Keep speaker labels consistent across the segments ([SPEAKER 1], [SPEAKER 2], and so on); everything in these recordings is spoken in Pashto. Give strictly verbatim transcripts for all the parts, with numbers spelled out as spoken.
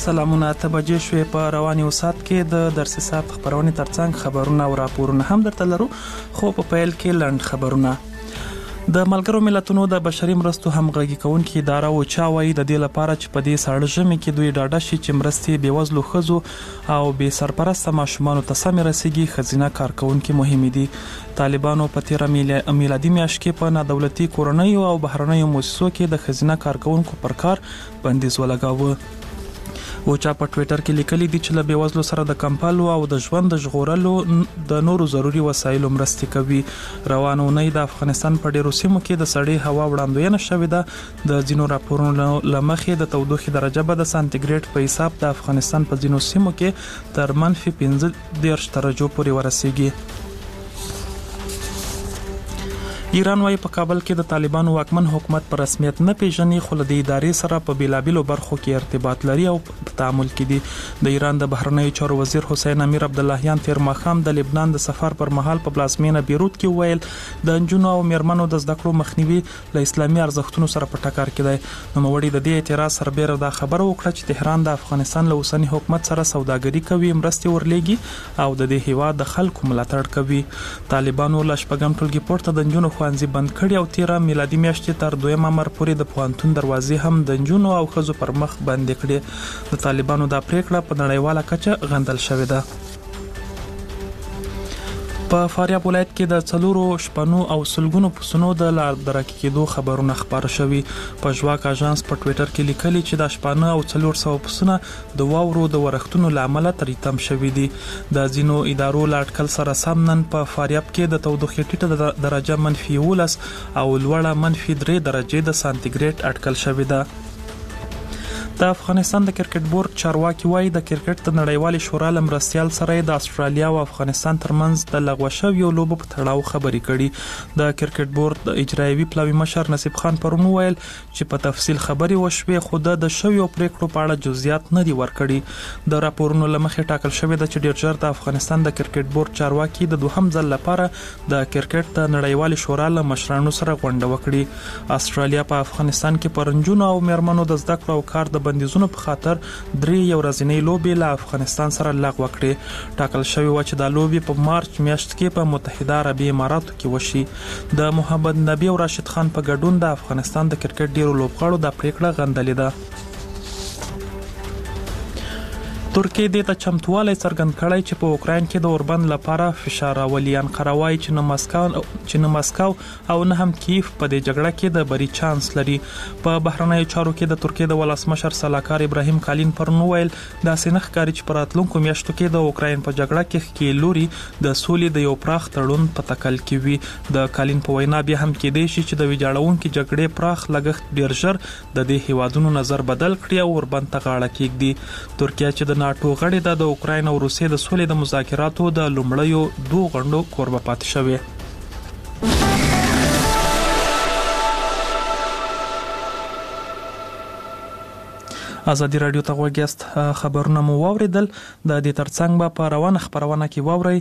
[SPEAKER 1] سلامونه. ته بجې شوې په رواني وسات کې د درسي سات خبرونه ترڅنګ خبرونه او راپورونه هم درته لرو، خو په پیل کې لنډ خبرونه. د ملګرو ملتونو د بشري مرستو همغږي کوونکې اداره او چا وایي د دې لپاره چې په دې ساړه ژمي کې دوی ډاډه شي چې مرستې بېوزلو ښځو او بې سرپرسته ماشومانو ته سمې رسیږي، ښځینه کارکوونکي مهمې دي. طالبانو په تیره میلادي میاشت کې په نادولتي کورنیو او بهرنیو مؤسسو کې د ښځینه کارکوونکو پر کار بندیز ولګاوه. او چا په ټوئیټر کې لیکلي دي چې له بېوزلو سره د کمپالو او د ژوند د ژغورلو د نورو ضروري وسایلو مرستې کوي. روانه اونۍ د افغانستان په ډیرو سیمو کې د سړې هوا وړاندوینه شوې ده. د ځینو راپورونو له مخې د تودوخې درجه به د سانتیګریډ په حساب د افغانستان په ځینو سیمو کې تر منفي پنځه دېرش درجو پورې ورسیږي. ایران وايي په کابل کې د طالبانو واکمن حکومت په رسمیت نه پیژني، خو له دې ادارې سره په بیلابیلو برخو کې ارتباط لري او په تعامل کې دي. د ایران د بهرنیو چارو وزیر حسین امیر عبداللهیان تیر ماښام د لبنان د سفر پر مهال په پلازمینه بیروت کې ویل د نجونو او میرمنو د زده کړو مخنیوي له اسلامي ارزښتونو سره په ټکر کې دی. نوموړي د دې اعتراض سربېره دا خبره وکړه چې تهران د افغانستان له اوسني حکومت سره سوداګري کوي، مرستې ورلېږي او د دې هیواد د خلکو ملاتړ کوي. طالبانو له شپږم ټولګي پورته د نجونو ښوونځي بند کړي او تیره میلادي میاشت تر دویم امر پورې د پوهنتون دروازې هم د نجونو او ښځو پر مخ بندې کړي. د طالبانو دا پریکړه په نړیواله کچه غندل شوې ده. په فاریاب ولایت کې د څلورو شپنو او سلګونو پسونو د لارډرکې کېدو خبرونه خپاره شوي. په ژواک اژانس په ټوئیټر کې لیکلي چې د شپانه او څلور سوه پسونه د واورو د ورښتونو له امله تریتم شوي دي. د ځینو ادارو له اټکل سره سم نن په فاریاب کې د تودوخې ټیټه درجه منفي یولس او لوړه منفي درې درجې د سانتیګریډ اټکل شوې ده. د افغانستان د کرکټ بورډ چارواکي وایي د کرکټ د نړیوالې شورا له مرستیال سره د استرالیا او افغانستان ترمنځ د لغوه شویو لوبو په تړاو خبرې کړي. د کرکټ بورډ د اجرایوي پلاوي مشر نصیب خان پرون ویل چې په تفصیل خبرې وشوې، خو د شویو پریکړو په اړه جزئیات نه دي ورکړي. د راپورونو له مخې ټاکل شوې ده چې ډیر ژر د افغانستان د کرکټ بورډ چارواکي د دوهم ځل لپاره د کرکټ د نړیوالې شورا له مشرانو سره غونډه وکړي. استرالیا په افغانستان کې پرنجونو او میرمنو د زده کړو او کار د بندیزونو په خاطر درې یو ورځنۍ لوبې له افغانستان سره لغوه کړې. ټاکل شوی و چې دا لوبې په مارچ میاشت کې په متحده عربي اماراتو کې وشي. د محمد نبی او راشد خان په ګډون د افغانستان د کرکټ ډیرو لوبغاړو دا پریکړه غندلې ده. ترکیه دې ته چمتووالی څرګند کړی چې په اوکراین کې د اوربند لپاره فشار راولي. انقره وایي چې نه مسکو چې نه مسکو او نه هم کیف په دې جګړه کې د بری چانس لري. په بهرنیو چارو کې د ترکیه د ولسمشر سلاکار ابراهیم کالین پرون ویل داسې نه ښکاري چې په راتلونکو میاشتو کې د اوکراین په جګړه کې ښکې لوري د سولې د یو پراخ تړون په تکل کې وي. د کالین په وینا بیا هم کېدای شي چې د ویجاړونکو جګړې پراخ لګښت ډیر ژر د دې هیوادونو نظر بدل کړي او اوربند ته غاړه کېږدي. ترکیه چې د ناټو غړې ده د اوکراین او روسیې د سولې د مذاکراتو د لومړیو دوه غونډو کوربه پاتې شوې. ازادي رادیو ته غوږ یاست. خبرونه مو واوریدل. د دې ترڅنګ به په روانه خبرونه کې واورئ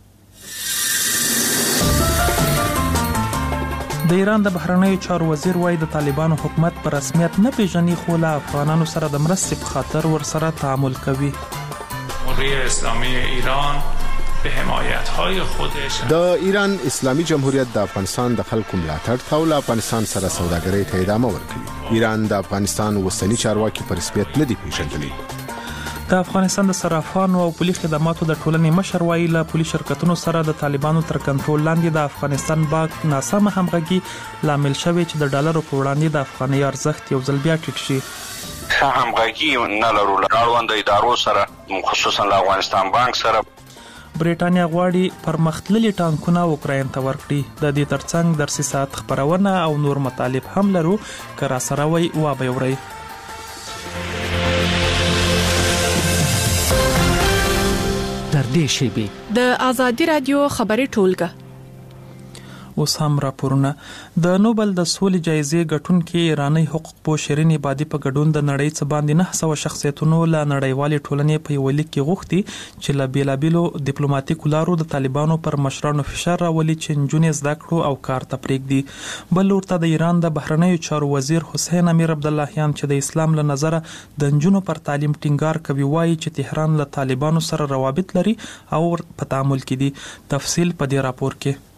[SPEAKER 1] د ایران د بهرنیو چارو وزیر وایي د طالبانو حکومت په رسمیت نه پیژني، خو له افغانانو سره د مرستې په خاطر ورسره تعامل کوي.
[SPEAKER 2] جمهوری اسلامی ایران به حمایت‌های خودش
[SPEAKER 3] د ایران اسلامي جمهوریت د افغانستان د خلکو ملاتړ ته او له افغانستان سره سوداګرۍ ته ادامه ورکوي. ایران د افغانستان وسنی چارواکي په رسمیت نه دی پیژندلی.
[SPEAKER 1] د افغانستان د صرافانو او پولیس خدماتو د ټولنې مشر وایي له پولیس شرکتونو سره د طالبانو تر کنټرول لاندې د افغانستان بانک ناسمه همغږي لامل شوی چې د ډالرو په وړاندې د افغانۍ ارزښت یو ځل بیا ټیټ شي.
[SPEAKER 4] ښه همغږي نه لرو له اړوند ادارو سره، خصوصا له افغانستان بانک سره.
[SPEAKER 1] بریټانیا غواړي پرمختللي ټانکونه اوکراین ته ورکړي. د دې ترڅنګ درسي ساعت خبرونه او نور مطالب هم لرو که راسره وي وابه اورئ.
[SPEAKER 5] در دې شیبې
[SPEAKER 6] د ازادي رادیو خبري ټولګه
[SPEAKER 1] اوس هم راپورونه. د نوبل د سولې جایزې ګټونکي ایرانی حقوق پوه شیرین عبادي په ګډون د نړۍ څخه باندې نه سوه شخصیتونو له نړیوالې ټولنې په یو لیک کې غوښتي چې له بیلابیلو ډیپلوماټیکو لارو د طالبانو پر مشرانو فشار راولي چې نجونې زده کړو او کار ته پرېږدي. بل ورته د ایران د بهرنیو چارو وزیر حسین امیر عبداللهیان چې د اسلام له نظره د نجونو پر تعلیم ټینګار کوي وایي چې تهران له طالبانو سره روابط لري او په تعامل کې دي. تفصیل په دې راپور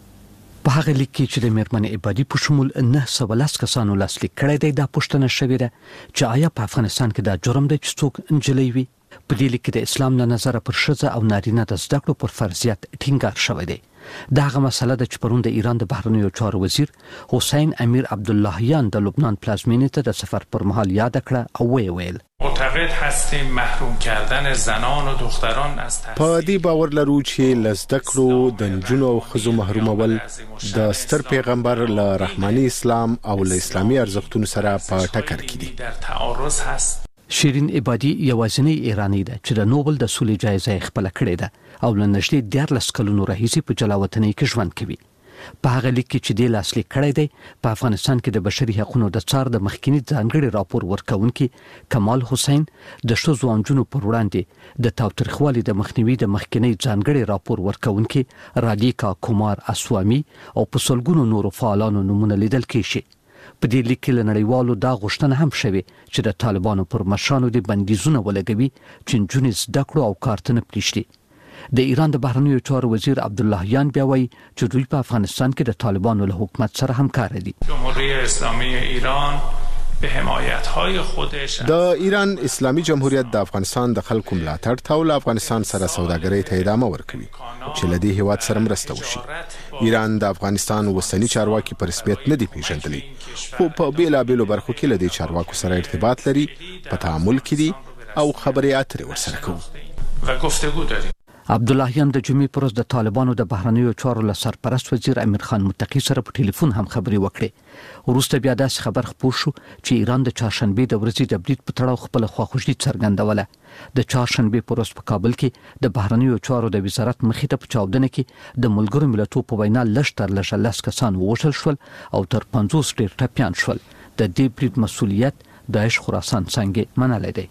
[SPEAKER 1] کې.
[SPEAKER 5] په هغه لیک کې چې د میرمنې عبادي په شمول نه سوه لس کسانو لاسلیک کړی دی دا پوښتنه شوې ده چې آیا په افغانستان کې دا جرم دی چې څوک نجلۍ وي. په دې لیک کې د اسلام له نظره پر ښځه او نارینه د زده کړو پر فرضیت ټینګار شوی دی. دا هغه مسله ده چې پرون د ایران د بهرنیو چارو وزیر حسین امیر عبداللهیان د لبنان پلازمینې ته د سفر پر مهال یاد کړه او ویې ویل
[SPEAKER 2] معتقد هستیم محروم کردن زنان و دختران از تحصیل.
[SPEAKER 3] په دې باور لرو چې له زده کړو د نجونو او ښځو محرومول د ستر پیغمبر له رحماني اسلام او له اسلامي ارزښتونو سره په ټکر کې دي.
[SPEAKER 2] در تعارض هست.
[SPEAKER 5] شیرین عبادي یوازینی ایرانی ده چې د نوبل د سولې جایزه خپل کړې ده او له نږدې دیارلس کلونو راهیسې په جلاوطنۍ کې ژوند کوي. په هغه لیک کې چې د لاسلیک کړی دی په افغانستان کې د بشري حقوقو د څار د مخکینی ځانګړي راپور ورکونکي کمال حسین د ښځو او نجونو پر وړاندې د تاوتریخوالي د مخنیوي د مخکینی ځانګړي راپور ورکونکي راډیکا کومار اسوامي او په سلګونو نورو فعالانو نمونه لیدل کېږي. په دې لیک کې له نړیوالو دا غوښتنه هم شوې چې د طالبانو پر مشرانو د بندیزونه ولګوي چې نجونې زده کړو او کار ته نه پرېږدي. د ایران د بهرنیو چارو وزیر عبداللهیان بیا وایي چې دوی په افغانستان کې د طالبانو له حکومت سره همکار دي.
[SPEAKER 2] جمهوری اسلامی ایران به حمایت‌های خودش
[SPEAKER 3] د ایران اسلامي جمهوریت د افغانستان د خلکو ملاتړ ته او له افغانستان سره سوداګرۍ ته ادامه ورکوي چې له دې هیواد سره مرسته وشي. ایران د افغانستان وسنی چارواکي په رسمیت نه دی پیژندلی خو په بیلابیلو برخو کې له دې چارواکو سره ارتباط لري، په تعامل کې دي او خبرې اترې ورسره کوي
[SPEAKER 2] و گفتگو داریم.
[SPEAKER 5] عبداللهیان د جمعې پر ورځ د طالبانو د بهرنیو چارو له سرپرست وزیر امیر خان متقي سره په ټلیفون هم خبرې وکړې. وروسته بیا داسې خبر خپور شو چې ایران د چهارشنبې د ورځې د برید په تړاو خپل خواخوږي څرګندوله. د چهارشنبې پر ورځ په کابل کې د بهرنیو چارو د وزارت مخې ته په چاودنه کې د ملګرو ملتونو په وینا لږ تر لږه لس کسان ووژل شول او تر پنځوس ډېر ټپیان شول. د دې برید مسؤلیت داعش خراسان څنګه منلی دی.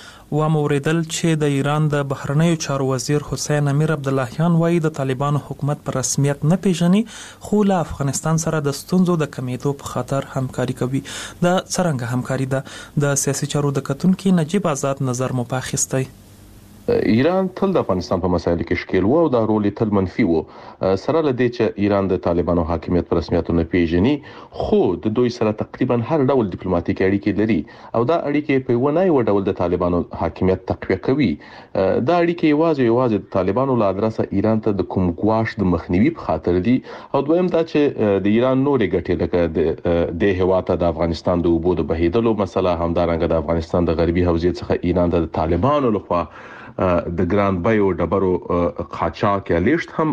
[SPEAKER 1] و موریدل چې د ایران د بهرنیو چارو وزیر حسین امیر عبداللهیان وایي د طالبانو حکومت پر رسمیت نه پیژني خو له افغانستان سره د ستونزو د کمیدو په خاطر همکاري کوي. د څرنګه همکاري ده د سیاسي چارو د کتونکي نجیب آزاد نظر مو پاخستی.
[SPEAKER 6] ایران تل د افغانستان په مسایلو کې شکیل و او دا رول تل منفي و. سره لدې چې ایران د طالبانو حاکمیت پر رسمیت نه پیژني خو د دوی سره تقریبا هر ډول ډیپلوماټیک اړیکې لري او دا اړیکې په ونه یو ډول د طالبانو حاکمیت تقویه کوي. دا اړیکې یوازې یوازې د طالبانو له ادرسه ایران ته د کوم ګواښ د مخنیوي په خاطر دي او دویم دا چې د ایران نورې ګټې لکه د هیواد د افغانستان د اوبو د بهیدلو مسله همدارنګه د افغانستان د غربي حوزې څخه ایران د طالبانو لخوا د ګران بیو ډبرو قاچاق یا لیشت هم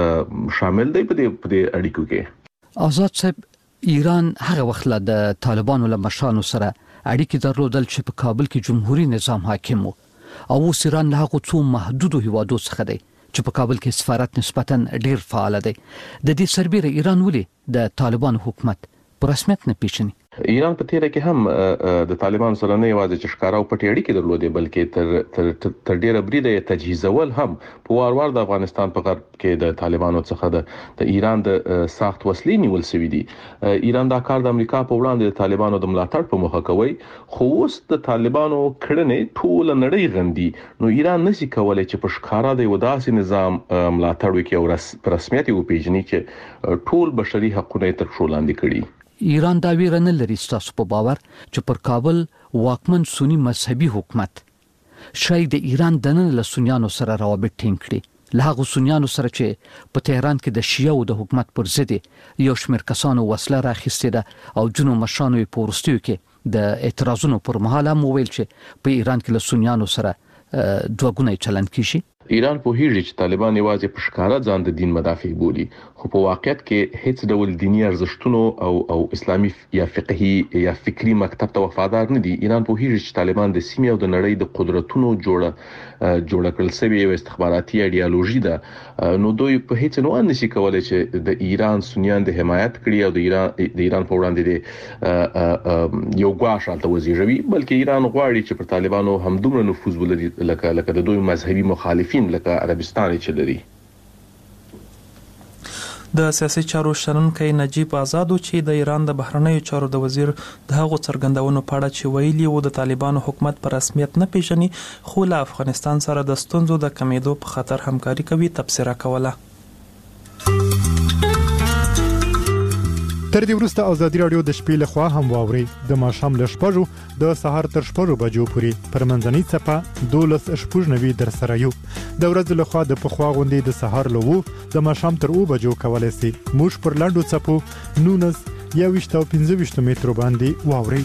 [SPEAKER 6] شامل دی په دې اړیکو کې.
[SPEAKER 5] آزاد صاحب، ایران هغه وخت له د طالبانو له مشرانو سره اړیکې درلودل چې په کابل کې جمهوریت نظام حاکم و او اوس ایران له هغو څو محدودو هیوادو څخه دی چې په کابل کې سفارت نسبتا ډیر فعال دی. د دې سربیره ایران ولې د طالبانو حکومت په رسمیت نه پیژني؟
[SPEAKER 6] ایران په تیره کې هم د طالبانو سره نه یوازې چې ښکارا او پټې اړیکې درلودې بلکې تر تر تر ډیره بریده تجهیزول هم په وار وار د افغانستان په غرب کې د طالبانو څخه د د ایران د ساخت وسلې نیول شوې دي. ایران دا کار د امریکا په وړاندې د طالبانو د ملاتړ په موخه کوي خو اوس د طالبانو کړنې ټول نړۍ غندي نو ایران نشي کولای چې په ښکارا د وداسي نظام ملاتړ وکړي او په رسمیت یې وپیژني چې ټول بشري حقوق تر پښو لاندې کړي.
[SPEAKER 5] ایران دا ویره نه لري ستاسو په باور چې پر کابل واکمن سنی مذهبي حکومت شاید د ایران دننه له سنیانو سره روابط ټینګ کړي، له هغو سنیانو سره چې په تهران کې د شیعو د حکومت پر ضد یو شمېر کسانو وسله راخیستې ده او جنو مشرانو یې په وروستیو کې د اعتراضونو پر مهال هم وویل چې په ایران کې له سنیانو سره دوه ګونی چلند کیږي.
[SPEAKER 6] ایران په هیڅ چې طالبان یوازې په ښکارا ځان د دین مدافع بولي خو په واقعیت کې هیڅ ډول دینی ارزښتونو او او اسلامي یا فقهي یا فکری مکتب ته وفادار نه دي. ایران په هیڅ چې طالبان د سیمې او د نړۍ د قدرتونو جوړه جوړ کړل سوي یو استخباراتي ایډیالوژي ده، نو دوی په هیڅ نه نشي کولای چې د ایران سنیان د حمایت کړي او د ایران د ایران په وړاندې د یو غواړ شالته وزیږوي، بلکې ایران غواړي چې پر طالبانو هم دومره نفوذ ولري لکه لکه د دوی مذهبي مخالفین لکه عربستان چې لري.
[SPEAKER 1] د سیاسي چارو شنونکي نجیب آزاد چې د ایران د بهرنیو چارو د وزیر د هغو څرګندونو په اړه چې ویلي وو د طالبانو حکومت په رسمیت نه پیژني خو له افغانستان سره د ستونزو د کمیدو په خاطر همکاري کوي تبصره کوله.
[SPEAKER 7] تر دې وروسته ازادي رادیو د شپې لخوا هم واوري د ماښام ل شپږو د سهار تر شپږو بجو پورې پر منځنۍ څپه دولس شپږ نوي در سره یو د ورځې لخوا د پخوا غونډې د سهار لوو د ماښام تر او بجو کولای شي موږ پر لاندو څپو نونس یا وشتو پنځه وشتو متر باندې واوري.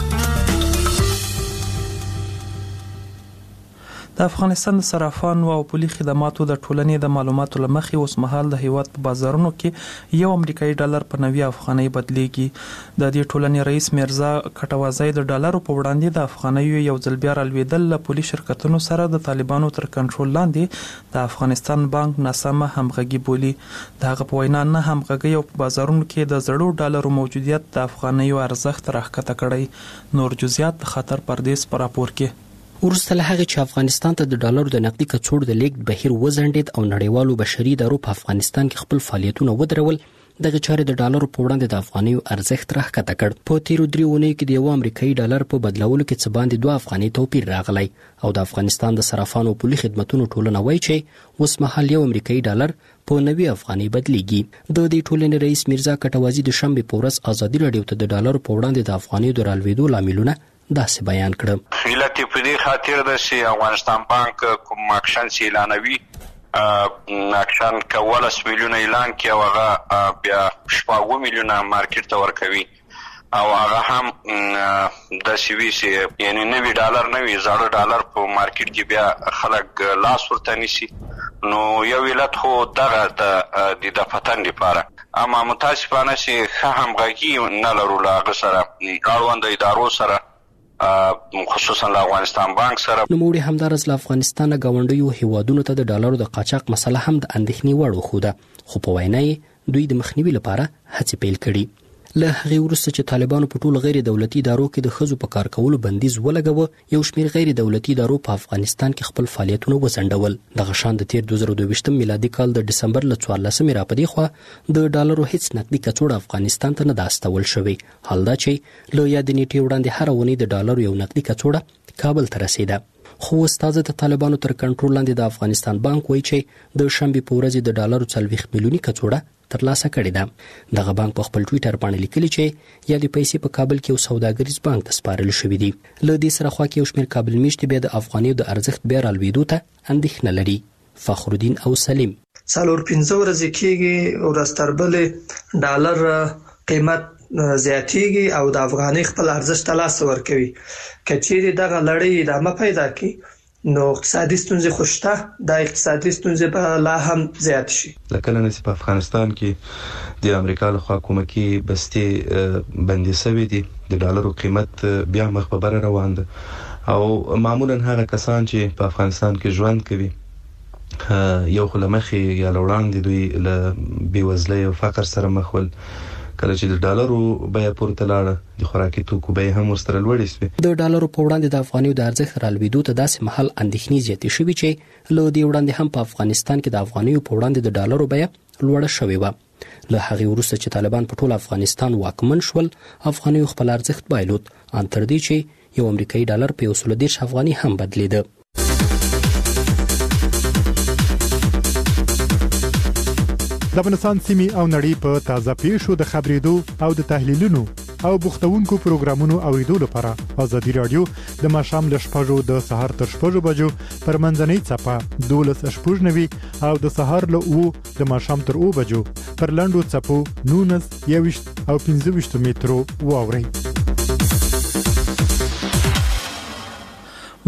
[SPEAKER 1] د افغانستان د صرافانو او پولي خدماتو د ټولنې د معلوماتو لمخې اوس مهال د هیواد په بازارونو کې یو امریکایي ډالر په نوي افغانۍ بدلیږي. د دې ټولنې رئیس میرزا کټوازی د ډالرو په وړاندې د افغانۍ یو ځل بیا رالوېدل له پولي شرکتونو سره د طالبانو تر کنټرول لاندې د افغانستان بانک ناسمه همغږي بولي. د هغه په وینا نه همغږي او په بازارونو کې د زړو ډالرو موجودیت د افغانۍ ارزښت راښکته کړی. نور جزئیات د خطر پردیس پر راپور کې.
[SPEAKER 8] ورسته له هغه چې افغانستان ته د ډالرو د نقدي کڅوړ د لیږد بهیر وځنډید او نړیوالو بشري ادارو په افغانستان کې خپل فعالیتونه ودرول، دغه چارې د ډالرو په وړاندې د افغانیو ارزښت راښکته کړ. په تیرو دریو اونیو کې د یو امریکایي ډالر په بدلولو کې څه باندې دوه افغانۍ توپیر راغلی او د افغانستان د صرافانو پولي خدمتونو ټولنه وایي چې اوس مهال یو امریکایي ډالر په نوي افغانۍ بدلیږي. د دې ټولنې رئیس میرزا کټوازی د شنبې په ورځ ازادي رادیو ته د ډالرو په وړاندې د افغانۍ د رالوېدو لاملونه داسې بیان کړم.
[SPEAKER 4] علت په دې خاطر ده چې افغانستان بانک کوم اکشن اعلانوي اکشن کولس میلیونه اعلان کوي او هغه بیا شپږ میلیونه مارکیټ ته ورکوي او هغه هم د سیوی سي یعنی نوی ډالر نوی زړه ډالر په مارکیټ کې بیا خلک لاس ورته نیسي. نو یو علت خو دغه د د فتن لپاره اما متاسفانه چې ښه همغږي نه لرو له هغه سره اړوند ادارو سره خصوصا له افغانستان بانک سره.
[SPEAKER 8] نوموړي همدارس له افغانستان غونډیو هیوادونو ته د ډالرو د قاچاق مسله هم د اندېښنې وړ وښوده خو په وینا یې دوی د مخنیوي لپاره هڅې پیل کړي. له هغې وروسته چې طالبانو په ټولو غیر دولتي ادارو کې د ښځو په کار کولو بندیز ولګوه، یو شمېر غیر دولتي ادارو په افغانستان کې خپل فعالیتونه وځنډول. دغه شان د تیر دوه زره دوه میلادي کال د ډسمبر له څوارلسمې راپدې خوا د ډالرو هیڅ نقدي کڅوړه افغانستان ته نه ده استول شوې. حال دا چې له یادې نیټې وړاندې هره اونۍ د ډالرو یو نقدي کڅوړه کابل ته رسیده. خو استاد د طالبانو تر کنټرول لاندې د افغانستان بانک وایي چې د شنبې په ورځ د ډالرو څلوېښت میلیوني کڅوړه ترلاسه کړې ده. دغه بانک په خپل ټویټر باندې لیکلي چې یا د پیسې په کابل کې یو سوداګریز بانک ته سپارل شوې دي. له دې سره خوا کې یو شمېر کابل میشتې بیا د افغانیو د ارزښت بیا رالوېدو ته اندېښنه لري. فخرالدین او سلیم
[SPEAKER 9] څلور پنځه ورځې کېږي ورځ تر بلې ډالر قیمت زیاتېږي او د افغانۍ خپل ارزښت ته لاس ورکوي. که چیرې دغه لړۍ ادامه پیدا کړي نو اقتصادي ستونزې خو شته، د اقتصادي ستونزې به لا هم زیات شي.
[SPEAKER 10] لکه نن په افغانستان کې د امریکا له خوا کومکي بستې بندي شوې دي، د ډالرو قیمت بیا مخ په بره روان ده او معمولا هغه کسان چې په افغانستان کې ژوند کوي یو خو له مخې یا له وړاندې دوی له بېوزلۍ او فقر سره مخ ول. کله چې د ډالرو بیه پورته لاړه د خوراکي توکو بیه هم ورسره لوړې شوې.
[SPEAKER 8] د ډالرو په وړاندې د افغانیو د ارزښت رالوېدو ته داسې مهال اندېښنې زیاتې شوې چې له دې وړاندې هم په افغانستان کې د افغانیو په وړاندې د ډالرو بیه لوړه شوې وه. له هغې وروسته چې طالبان په ټول افغانستان واکمن شول، افغانیو خپل ارزښت بایلود ان تر دې چې یو امریکایي ډالر په یو سل دېرش افغاني هم بدلېده.
[SPEAKER 7] د افغانستان سیمې او نړۍ په تازه پیښو د خبرېدو او د تحلیلونو او بوختونکو پروګرامونو اوریدو لپاره ازادي رادیو د ماښام له شپږو د سهار تر شپږو بجو پر منځنۍ څپه دولس شپږ نوي او د سهار له اوو د ماښام تر اوو بجو پر لاندو څپو نونس یوویشت او پنځه ویشت مترو واورئ.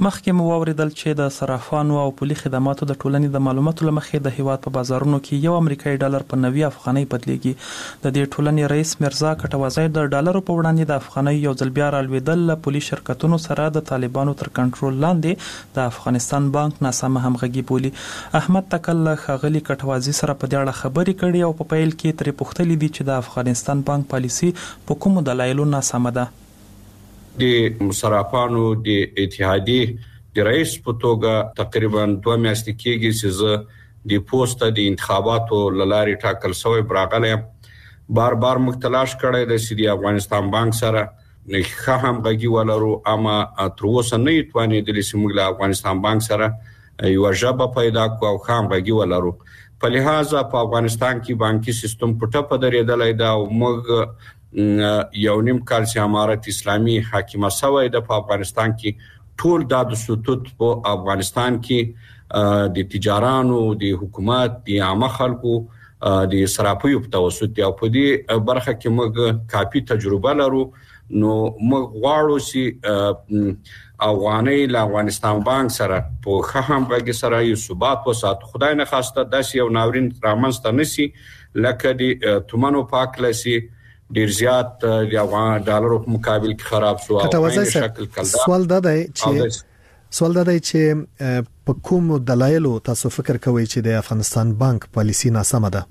[SPEAKER 1] مخکې مو واوریدل چې د صرافانو او پولي خدماتو د ټولنې د معلوماتو لمخې د هیواد په بازارونو کې یو امریکایي ډالر په نوي افغانۍ بدلیږي. د دې ټولنې رئیس مرزا کټوازی د ډالرو په وړاندې د افغانۍ یو ځل بیا رالوېدل له پولي شرکتونو سره د طالبانو تر کنټرول لاندې د افغانستان بانک ناسمه همغږي بولي. احمد تکل له ښاغلي کټوازی سره په دې اړه خبرې کړې او په پیل کې ترې پوښتلي دي چې د افغانستان بانک پالیسي په کومو دلایلو ناسمه ده.
[SPEAKER 11] د صرافانو د اتحادیې د رئیس په توګه تقریبا دوه میاشتې کېږي چې زه د پوسټ د انتخاباتو لارې ټاکل شوی براغلی بار بار مختلاش کړی د سری افغانستان بانک سره ښه همغږي ولرو، اما تر اوسه نه یې توانېدلې چې موږ له افغانستان بانک سره یوه ژبه پیدا کړو او ښه همغږي ولرو. په لحاظه په افغانستان کې بانکي سیستم په ټپه درېدلی ده او موږ یو نیم کال چې امارت اسلامي حاکمه شوی ده په افغانستان کې ټول دا د ستوت په افغانستان کې د تجارانو د حکومت د عامه خلکو د صرافیو په توسط دی او په دې برخه کې موږ کافي تجربه لرو. نو موږ غواړو چې افغانۍ له افغانستان بانک سره په ښه همغږي سره یو ثبات وساتو. خدای نه خواسته داسې یو ناورین رامنځته نه شي لکه د تومنو په هکله چې ډیر زیات د افغان ډالرو په مقابل کې خراب شو او په شکل کلدا.
[SPEAKER 12] سوال دا دی چې سوال دا دی چې په کوم دلایلو تاسو فکر کوئ چې د افغانستان بانک پالیسی ناسمه ده؟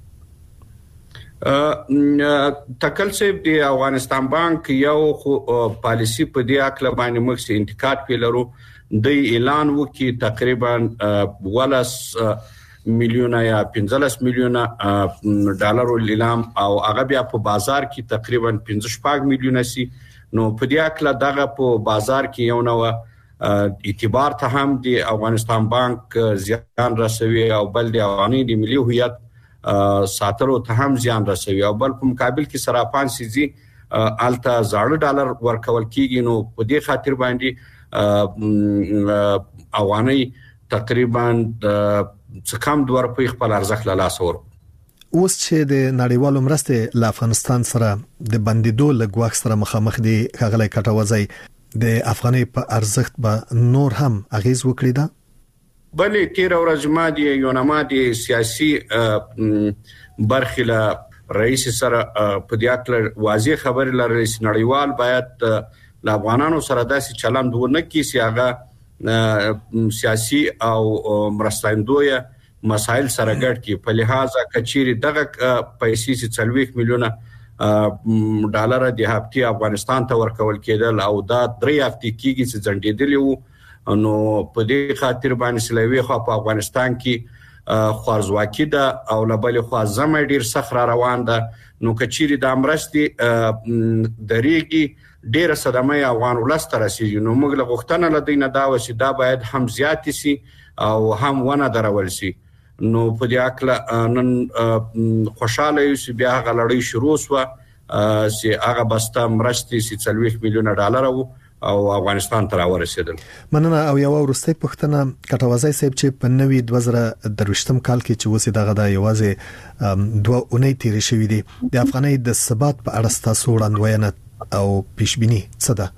[SPEAKER 11] تکل صاحب د افغانستان بانک یو پالیسی په دې اکله باندې موږ څه انتقاد پیلرو. د اعلان وکي تقریبا ولس میلیونه یا پنځلس میلیونه ډالر لیلام او هغه بیا په بازار کې تقریبا پنځه شپږ میلیونه سي. نو په دې اکله دغه په بازار کې یو نو اعتبار ته هم د افغانستان بانک زیان رسوي او بل د افغاني د ملي هویت ساتلو ته هم زیان رسوي او بل په مقابل کې صرافان سيزي الته زاړه ډالر ورکول کیږي. نو په دې خاطر باندې افغاني تقریبا څه کم دوه روپۍ خپل ارزښت له لاسه ورکړ.
[SPEAKER 12] اوس چې د نړیوالو مرستې له افغانستان سره د بندیدو له ګواښ سره مخامخ دي، ښاغلی کټوازی د افغانۍ په ارزښت به نور هم اغیز وکړي ده؟
[SPEAKER 11] بلې تیر ورځ ما د یونما د سیاسي برخې له رئیس سره په دې اړه واضح خبرې لرلې چې نړیوال باید له افغانانو سره داسې چلند ونه کړي چې هغه سیاسي او مرستندوی مسائل سره ګډ کی. په لحاظه کچيري دغه پیسې چې څلوېښت میلیونه ډالر د هفتې افغانستان ته ورکول کېدل او دا درې هفتې کېږي چې ځنډېدلې وو. نو په دې خاطر باندې سلوي خو په افغانستان کې خوارزواکي ده او له بلې خوا زمه ډیر سخت را روان ده. نو کچيري د امرستي درېږي ډیره صدمه افغان ولست رسیږي. نو موږ له غوښتنه لدینه دا و چې دا باید هم زیات شي او هم ونه درول شي. نو په دې اکله نن خوشاله یو چې بیا هغه لړۍ شروع شو چې هغه بسته مرستې چې څلوېښت میلیونه ډالر وو او افغانستان ته راورسېدل.
[SPEAKER 12] مننه. او یو وروستۍ پوښتنه کټوازی صاحب چې په نوي دوه زره درویشتم کال کې چې وسې دغه د یوازې دوه اونۍ تیرې شوې دي، د افغانۍ د ثبات په اړه ستاسو وړاندوینه او پیشبینی څه ده؟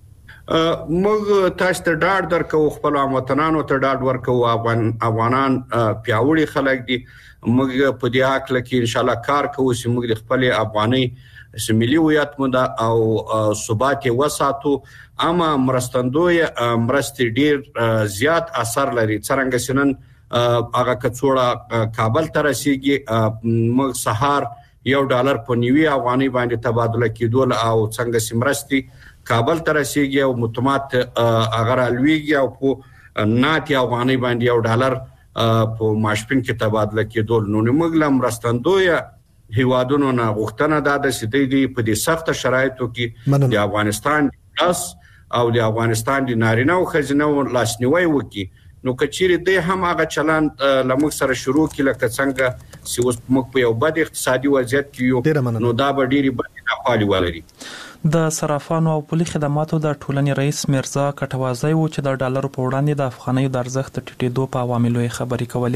[SPEAKER 11] موږ تاسو ته ډاډ درکو، خپل وطنانو ته ډاډ ورکو. افغان افغانان پیاوړي خلک دي. موږ په دې حق لکه ان شاء الله کار کوو چې موږ خپل افغاني ملي هویت مو او ثبات وساتو. اما مرستندوی مرستې ډیر زیات اثر لري. څنګه سنن هغه کڅوړه کابل ته رسیږي، موږ سهار یو ډالر په نیوي افغاني باندې تبادله کېدول او څنګه سمرستي کابل ته رسیږي او متمات اگر الویږي او په ناتي افغاني باندې یو ډالر په ماشپین کې تبادله کېدول. نو موږ لم رستندوی هیوادونو نه غوښتنه ده چې د په دې سخت شرایطو کې د افغانستان لاس او د افغانستان د نارینه او خزینه لاسنیوي وکړي. نو کچيري د هم هغه چلان لمغ سره شروع کله څنګه چې اوس موږ په یو بد اقتصادي وضعیت کې یو، نو دا به ډيري بد احوال ولري.
[SPEAKER 1] د صرافانو او پولي خدماتو د ټولنې رئیس مرزا کټوازی و چې د ډالر په وړاندې د افغانۍ د ارزښت ټیټېدو په عواملو خبرې کولې.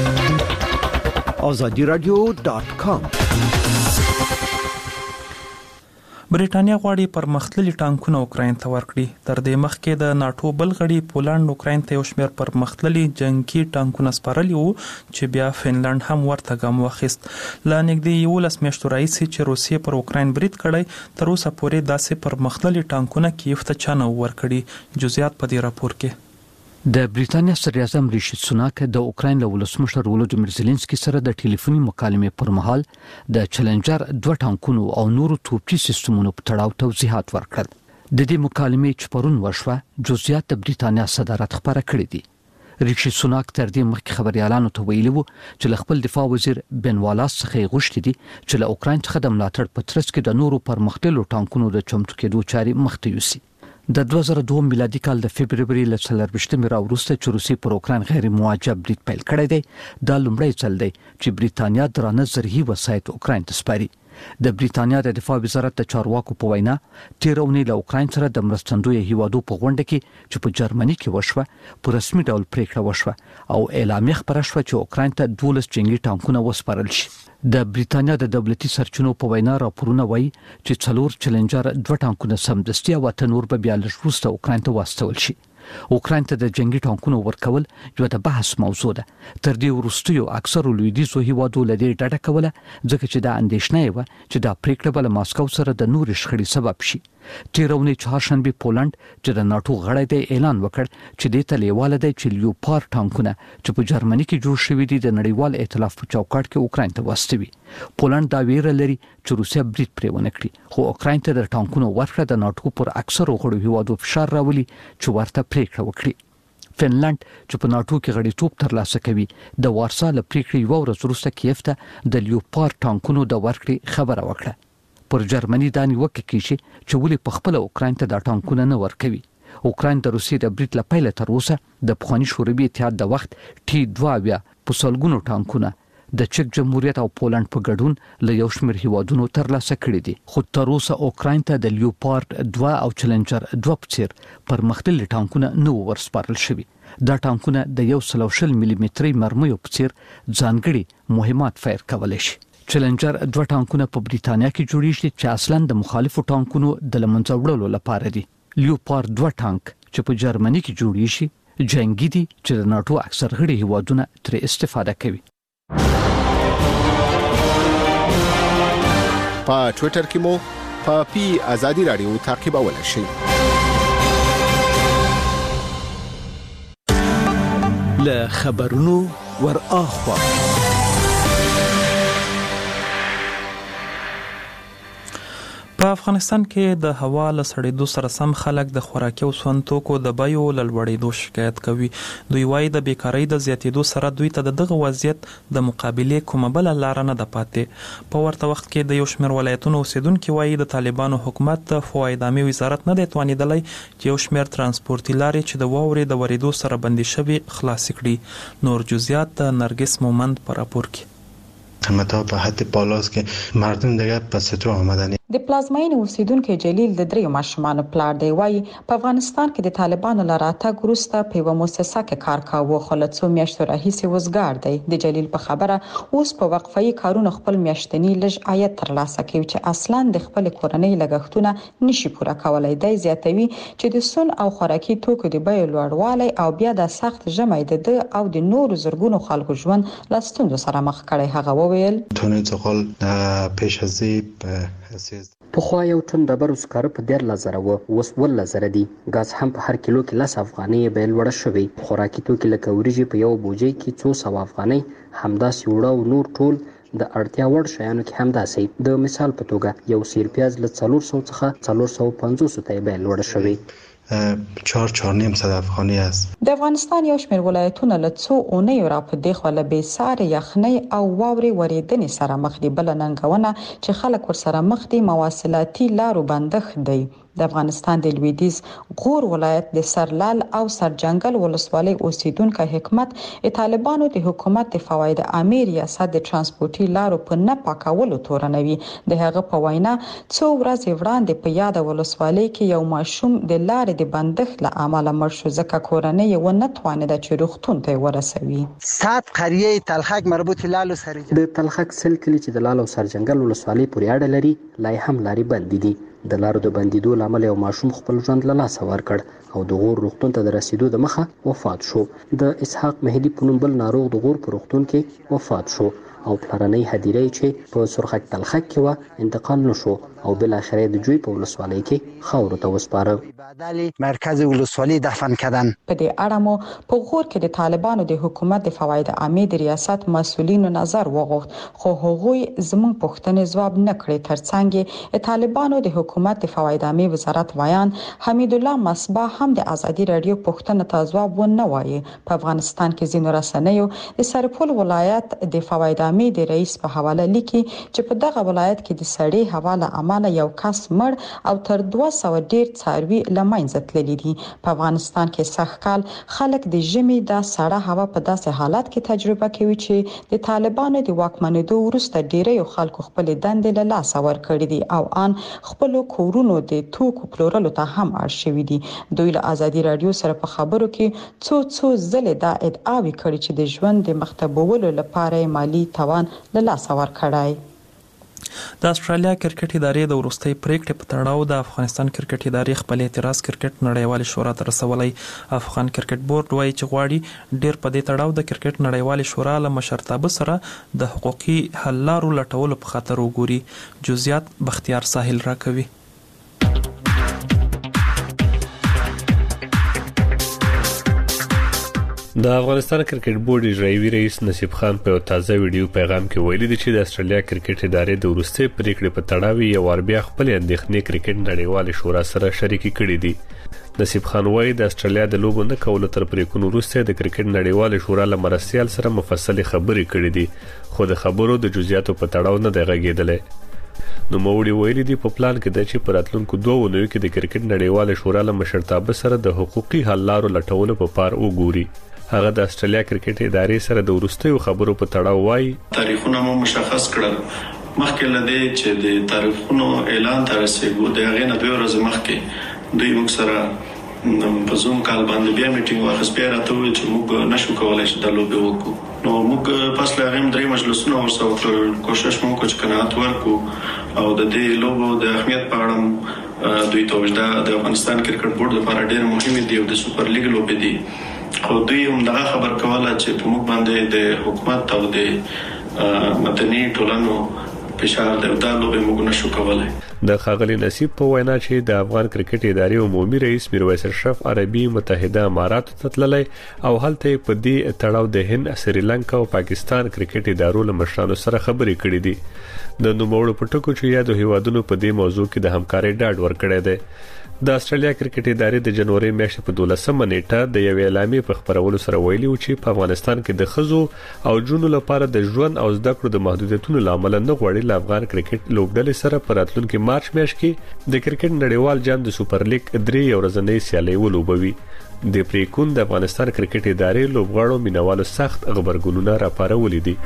[SPEAKER 13] azadi radio dot com
[SPEAKER 1] برېټانیا غواړي پرمختللي ټانکونه اوکراین ته ورکړي. تر دې مخکې د ناتو بل غړي پولند اوکراین ته یو شمېر پرمختللي جنگي ټانکونه سپارلي وو چې بیا فنلند هم ورته ګام واخیست. لا نږدې یولس میاشتو راهیسې چې روسیې پر اوکراین برید کړی، تر اوسه پورې داسې پرمختللي ټانکونه کیف ته چا نه ورکړي. جزئیات په دې راپور کې.
[SPEAKER 5] د بریټانیا صدر اعظم ریشي سوناک د اوکراین له ولسمشر ولودیمیر زيلنسکي سره د ټلیفوني مکالمې پر مهال د چلنجر دوه ټانکونو او نورو توپچي سیستمونو په تړاو توضیحات ورکړل. د دې مکالمې چې پرون وشوه جزئیات د بریټانیا صدارت خبره کړې دي. ریشي سوناک تر دې مخکې خبريالانو ته ویلي وو چې خپل دفاع وزیر بن والاس څخه غوښتي دي چې له اوکراین څخه د ملاتړ په ترڅ کې د نورو پرمختللو ټانکونو د چمتو کېدو چاري مخته یوسي. د دوه زره دوه میلادي کال د فبرवरी له څلرويشتمې راوروسته چې روسي پر اوکراین غیر موجب برید پیل کړی دی، دا لومړی ځل دی چې بریټانیا درانه زرهي وسایط اوکراین ته سپاري. د بریټانیا د دفاع وزارت د چارواکو په وینا تیر اونۍ له اوکراین سره د مرستندوی هیوادو په غونډه کې چې په جرمني کې وشوه په رسمي ډول پریکړه وشوه او اعلامیه خبره شوه چې اوکراین ته دولس جنگي ټانکونه وسپارل شي. د بریټانیا د دولتي سرچینو په وینا راپورونه وایي چې څلور چلنجر دوه ټانکونه سمدستي او تنور به بیا لږ وروسته اوکراین ته واستول شي. اوکراین ته د جنگي ټانکونو ورکول یو د بحث موضوع ده. تر دې وروستیو اکثر لویدیځو هیوادو له دې ډډه کوله ځکه چې دا اندېښنه و چې دا پریکړه بل ماسکو سره د نور شخړې سبب شي. تیر اونۍ چهارشنبه پولند چې د ناتو غړی دی اعلان وکړ چې د تلیواله دی چې لیوپارد ټانکونه چې په جرمني کې جوړ شوی دي د نړیوال ائتلاف په چوکاټ کې اوکراین ته واستوي. پولند دا ویره لري چې روسیا برید پرې ونه کړي، خو اوکراین ته د ټانکونو ورکړه د ناتو پر اکثر غړو هیوادو فشار راولي چې ورته پریکړه وکړي. فنلند چې په ناتو کې غړیتوب ترلاسه کوي د وارسا له پریکړې یو ورځ وروسته کیف ته د لیوپارد ټانکونو د ورکړې خبره وکړه. پر جرمني دا نیوکه کیږي چې ولې په خپل اوکراین ته د ټانکونه نه ورکوي. اوکراین د روسیې د برید لپاره تر اوسه د پخوانی شوروي اتحاد د وخت ټي دوه بیا په سلګونو ټانکونه د چک جمهوریت او پولند په ګډون له یو شمېر هیوادونو ترلاسه کړي دي، خو تر اوسه اوکراین ته د لیوپارد دوه او چلنجر دوه په څیر پرمختللي ټانکونه نه ورسپارل شوي. دا ټانکونه د یو سل شل ملي متري مرمیو په څیر ځانګړي مهمات فایر کولای شي. چلنجر دوه ټانکونه په بریټانیا کې جوړیږي چې اصلاً د مخالفو ټانکونو د لمنځه وړلو لپاره دي. لیوپارد دوه ټانک چې په جرمني کې جوړیږي جنگي دي چې د ناتو اکثر غړي هیوادونه ترې استفاده کوي.
[SPEAKER 3] په ټوئیټر کې مو په پی ازادي رادیو تعقیبولای شئ.
[SPEAKER 13] له خبرونو ور اخوا
[SPEAKER 1] په افغانستان کې د هوا له سړېدو سره سم خلک د خوراکي او سون توکو د بیو له لوړېدو شکایت کوي. دوی وایي د بیکارۍ د زیاتېدو سره دوی ته دغه وضعیت د مقابلې کومه بله لاره نه ده پاتې. په ورته وخت کې د یو شمېر ولایتونو اوسیدونکي وایي د طالبانو حکومت د فواید وزارت نه دی توانېدلی چې یو شمېر ترانسپورتي لارې چې د واورې د ورېدو سره بندي شوي خلاص کړي. نور جزئیات د نرګس مومند په راپور کې.
[SPEAKER 14] قیمتا په حد بالاست که مردم دیگه به ستو آمدنی.
[SPEAKER 15] د پلازمین اوسیدونکو جلیل د دریو ماشومان پلار دی وایي په افغانستان کې د طالبانو لراتګ وروسته په یو مؤسسه کې کار کاوه، خو له څو میاشتو راهیسې وزګار دی. د جلیل په خبره اوس په وقفه‌ای کارونو خپل میاشتنی لږ عاید ترلاسه کوي چې اصلاً د خپل کورنۍ لګښتونه نشي پوره کولای. دی زیاتوي چې د سون او خوراکي توکو د بیو لوړوالی او بیا د سخت ژمی د او د نورو زرګونو خلکو ژوند له ستونزو سره مخ کړي. هغه وویل
[SPEAKER 14] تونې څخه پیش از
[SPEAKER 8] پخوا یو ټن ډبرو سکاره په ډېر لزره و، اوس ول لزره دي. غاز هم په هر کیلو کې لس افغانۍ بیل وړه شوی. خوراکي توکي لکه وریجې په یو بوجۍ کې څو سوه افغانۍ، همداسې اوړه او نور ټول د اړتیا وړ شیانو کې همداسې. د مثال په توګه یو سیر پیاز له څلور سوه څخه څلور سوه پنځوس ته بیل وړه شوی.
[SPEAKER 14] چهار چهار نیم صد افغانی است.
[SPEAKER 15] د افغانستان یو شمېر ولایتونه له څو اونیو را په دې خوا له بېسارې یخنۍ او واورې ورېدنې سره مخ دي. بله ننګونه چې خلک ورسره مخ دي مواصلاتي لارو بندښت دی. د افغانستان د لویدیځ غور ولایت د سرلال او سرجنګل ولسوالۍ اوسیدونکو حکمت طالبانو د حکومت د فواید عامه ریاست د ترانسپورتي لارو په نه پاکولو تورنوي. د هغه په وینا څو ورځې وړاندې په یاد ولسوالۍ کې یو ماشوم د لارې د بندښت له امله مړ شو ځکه کورنۍ یې ونه توانېده چې روغتون ته ورسوي.
[SPEAKER 16] سات قریه تلخک مربوط لالو سره
[SPEAKER 8] د تلخک سل کلی چې د لالو سرجنګل ولسوالۍ پورې اړه لري لای هم لاري بند دي. د لارو د بندیدو لامل یو ماشوم خپل ژوند له لاسه ورکړ او د غور روغتون ته د رسیدو د مخه وفات شو. د اسحاق مهدي په نوم بل ناروغ د غور په روغتون کې وفات شو او پلرنۍ هدیره چې په سرخک تلخک کې و انتقال نشو او بل اخر د جوی په ولسوالۍ کې خاورو ته وسپاره.
[SPEAKER 16] مرکز ولسوالۍ دفن کردن.
[SPEAKER 15] په دې اړه مو په غور کې د طالبانو د حکومت د فواید عامې د ریاست مسؤلینو نظر وغوښت خو هغوی زموږ پوښتنې ځواب نه کړې. ترڅنګ طالبانو د حکومت د فواید عامې وزارت وایان حمید الله مصباح هم د ازادي رادیو پوښتنه ته ځواب ونه وایي. په افغانستان کې ځینو رسنیو د سرپل ولایت د فواید عامې د رئیس په حواله لیکي چې په دغه ولایت کې د سړې هوا له امله یو کس مړ او تر دوه سوه ډیر څاروي له منځه تللي دي. په افغانستان کې سږکال خلک د ژمي د سړه هوا په داسې حالت کې تجربه کوي چې د طالبانو د واکمنېدو وروسته ډیری خلکو خپل دندې له لاسه ورکړي دي او ان خپل کورونو د توکو پلورلو ته هم اړ شوي دي. دوی له ازادي رادیو سره په خبرو کې څو څو ځلې دا ادعاوې کړې چې د ژوند د مختبولو لپاره مالی توان له لاسه ورکړای.
[SPEAKER 1] د استرالیا کرکټ ادارې د ورستۍ پریکړې په تړاو د افغانستان کرکټ ادارې خپل اعتراض کرکټ نړیوال شورا ته رسولی. افغان کرکټ بورډ وایي چې غواړي ډیر په دې تړاو د کرکټ نړیوال شورا له مشرتابه سره د حقوقي حل لارو لټولو په خاطر وګوري. جزئیات بختیار ساحل راکوي.
[SPEAKER 17] د افغانستان کرکټ بورډ اجرایي رئیس نصیب خان په تازه ویډیو پیغام کې ویلي دی چې د استرالیا کرکټ ادارې د ورستۍ پریکړې په تړاو یو ور بیا خپل اندېښنې کرکټ نړیوال شورا سره شریکې کړې دي. نصیب خان وایي د استرالیا د لوبو نه کولو تر پریکړې وروسته د کرکټ نړیوال شورا له مرستيال سره مفصل خبرې کړې دي خو د خبرو د جزئیاتو په تړاو نه دی غږېدلی. نو موړي ویلي دی په پلان کې د چې په راتلونکو دوه ونیو کې د کرکټ نړیوال شورا له مشرتابه سره د حقوقي حل لارو لټولو په پار وګوري. هغه د استرالیا کرکټ ادارې سره د ورستیو خبرو په تړاو وایي
[SPEAKER 18] تاریخونه مو مشخص کړل مخکې لدی چې د تاریخونو اعلان تر رسیدو د هغه نه دوه ورځې مخکې دوی موږ سره په زوم کال باندې بیا میټینګ واخیست بیا راته وویل چې موږ نشو کولای چې د لوبې وکړو. نو موږ پس له هغه درې مجلسونه ورسره وکړل کوشش مو وکړ چې قناعت ورکړو او د دې لوبو د اهمیت په اړه دوی ته وجدا د افغانستان کرکټ بورډ لپاره ډېر مهم دی او د سوپر لیګ لوبې دي خو دوی هم دغه خبر کوله چې په موږ باندې د حکومت او د مدني ټولنو فشار د دالو به موږ نشو کولای.
[SPEAKER 17] د خاغلی نصیب په وینا چې د افغان کرکټ ادارې عمومي رئیس میرویس اشرف عربي متحده امارات ته تللی او هلته په دې تړاو د هند، سریلانکا او پاکستان کرکټ ادارو له مشرانو سره خبرې کړې دي. د نوموړو پټکو چې یادو هیوادونو په دې موضوع کې د همکارۍ ډاډ ورکړی دی. د استرالیا کرکټ ادارې د جنوري میاشتې په دولسمه نیټه د یو اعلامیې په خبرولو سره ویلي و چې په افغانستان کې د خزو او جنونو لپاره د ژوند او زده کړو د محدودیتونو لامل نه غوړي ل افغان کرکټ لوبډلې سره په راتلونکي مارچ میاشت کې د کرکټ نړیوال جام د سوپر لیګ درې ورځنۍ سیالي ولوبوي. د پریکون د افغانستان کرکټ ادارې لوبغاړو مینوالو سخت خبرګونونه راپارولي دي.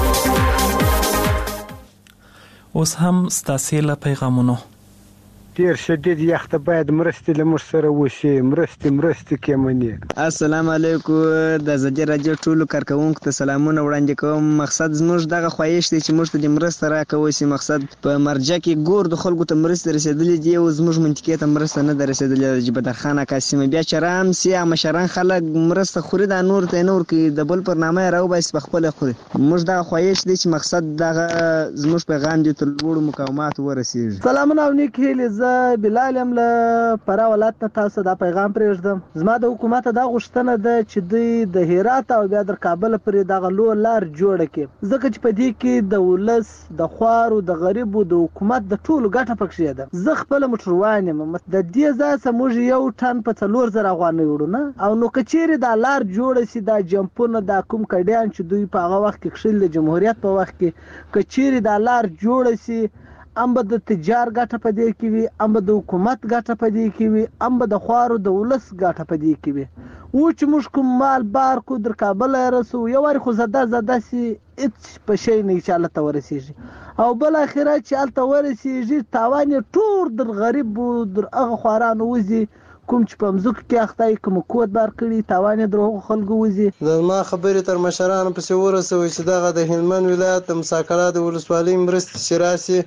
[SPEAKER 1] اوس هم ستاسو له پیغامونو
[SPEAKER 19] ډیر شدید یخت باید مرستې له موږ سره وشي مرستې مرستې کېمنې.
[SPEAKER 20] السلام علیکم د زجر راجو ټولو کارکونکو ته سلامونه وړاندې کوم. مقصد زموږ دغه خواهش دی چې موږ ته د مرسته راکوي سي مقصد په مرجع کې ګور د خلکو ته مرسته رسیدلې دی او زموږ منطقې ته مرسته نه رسیدلې. د بدرخانه قاسم بیا چرام سي مشران خلک مرسته خوري د نور ته نور کې د بل پر نامه راو بس په خپل خوري. موږ دغه خواهش دی چې مقصد دغه زموږ پیغام دی تر لوړ مقاومت ورسیږي.
[SPEAKER 21] سلامونه او نیک هیله بلال هم له پرا ولایت ته تاسو دا پیغام پرېږدم. زما د حکومت دا غوښتنه ده چې دوی د هرات او بیا د کابل پرې دغه لوی لار جوړه کړي ځکه چې په دې کې د ولس د خوارو د غریبو د حکومت د ټولو ګټه پکې ده. زه خپل موټروان یم د دې ځای سموږ یو ټن په څلور زره افغانۍ وړو نه او نو کچېره دا لار جوړه سي دا جمپونه دا کوم کډیان چې دوی په هغه وخت کې خشل د جمهوریت په وخت کې کچېره دا لار جوړه سي ام به د تجار ګټه پدې کې وي ام به د حکومت ګټه پدې کې وي ام به د خوارو د ولس ګټه پدې کې وي. و چې موږ کوم مال بار کو در کابل رسو یو واری خو زده زده سي اڅ په شي نه چاله ته ورسیږي او بل اخره چې الته ورسیږي تاوان ټول در غریب در هغه خوارانو وزي کوم چې په مزوک کې اخته کوم کود بار کړی تاوان درو خلکو وزي.
[SPEAKER 22] زما خبرې تر مشرانو پسې ورسوي چې دغه د هلمند ولایت د مساکلات ولسوالۍ مرستې شراسي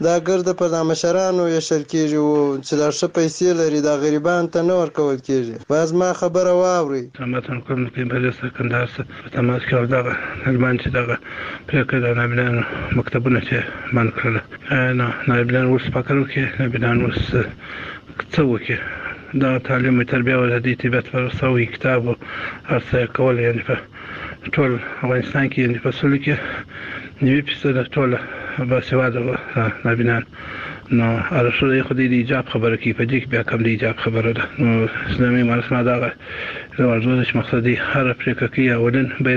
[SPEAKER 2] دا ګرد په د مشرانو یشل کیږي او چې لا ښه پیسې لري دا غریبان ته نه ورکول کیږي. باز ما خبره واوري.
[SPEAKER 22] سماتن کوم کې بل سکندار څخه په تماس کې دا نلمان چې دا پرکې دا نبلان مکتبونه چې مان کړل نه نبلان ورس پکړو کې نبلان ورس څه وکي دا تعلیم تربیه او د طبيعت فرسوي کتاب او هڅه کول یعنی په ټول افغانستان کې یعنی په سولې کې نیوي پیسه ټول باسواده نبلان نو ارشد خو دې ایجاب خبره کې په دې کې بیا کوم دې ایجاب خبره ده. نو اسلامي مرسمه دا ورزش مقصدی هر افریقا کې اولن